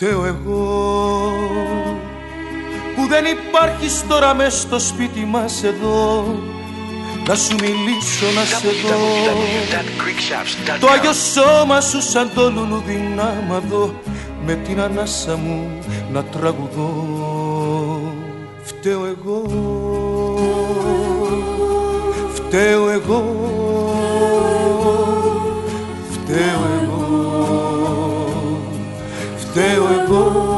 φταίω εγώ που δεν υπάρχεις τώρα μες στο σπίτι μας εδώ, να σου μιλήσω, να σε δω, το Άγιο σώμα σου σαν το λουλούδι να μαδώ, με την ανάσα μου να τραγουδώ. Φταίω εγώ, φταίω εγώ, φταίω εγώ, φταίω εγώ.